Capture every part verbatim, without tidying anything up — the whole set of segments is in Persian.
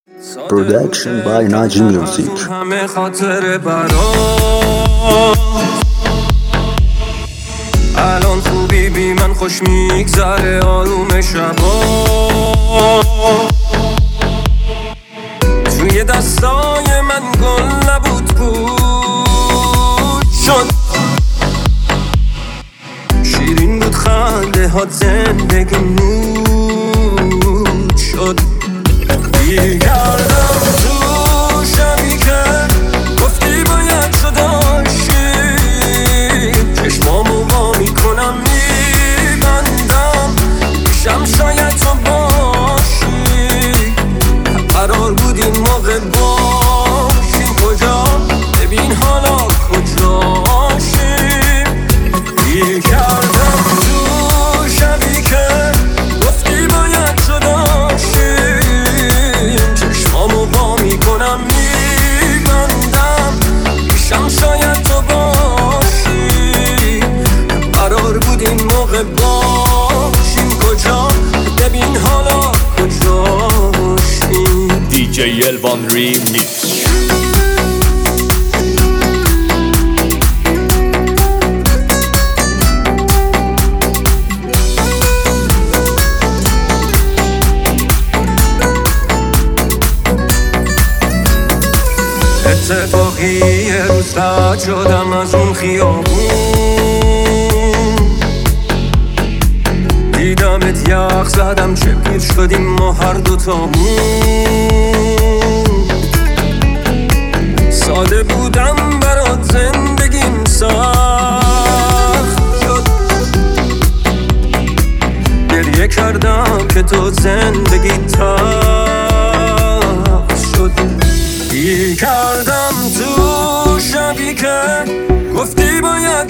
Production by Naji Music. همه خاطر برات الان خوبی بی من خوش میگذره آروم شبا توی دستای من گل نبود بود شد شیرین بود خنده هات زندگی نود شد بیگردم تو شبی که گفتی باید تو داشتی چشمامو وا میکنم میبندم پیشم شاید تو باشی قرار بود این موقع باشیم کجا ببین حالا کجاشیم بیگردم تو شبی که گفتی باید تو داشتی چشمامو با میکنم میبندم پیشم شاید تو باشی قرار بود این موقع باشیم کجا ببین حالا کجاشیم. دی جی الوان ریمیکس. اتفاقی یه روز رد شدم از اون خیابون دیدمت یخ زدم چه پیر شدیم ما هر دوتامون ساده بودم برات زندگیم سخت شد گریه کردم که تو زندگی تلخ شد بی کردم تو شبی که گفتی باید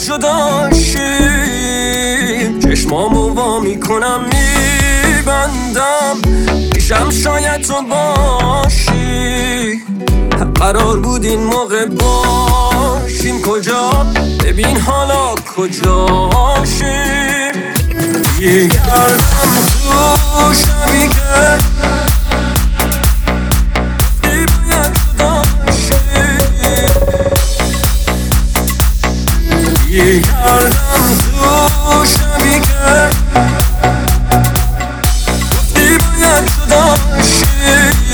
جداشیم چشمامو وا میکنم میبندم پیشم شاید تو باشی قرار بود این موقع باشیم کجا ببین حالا کجاشیم بی کردم تو شبی که یکردم تو شبی که گفتی باید تو داشتی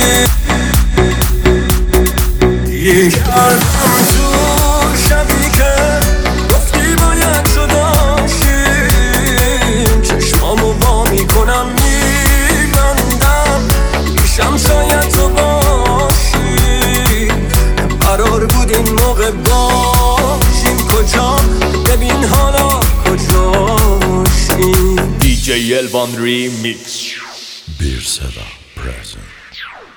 یکردم تو شبی که گفتی باید تو داشتی چشمامو با میکنم میبندم پیشم شاید تو باشی قرار بود این موقع باشیم کجا ببین حالا کجاشیم. دی جی الوان ریمیکس. Bir Seda present.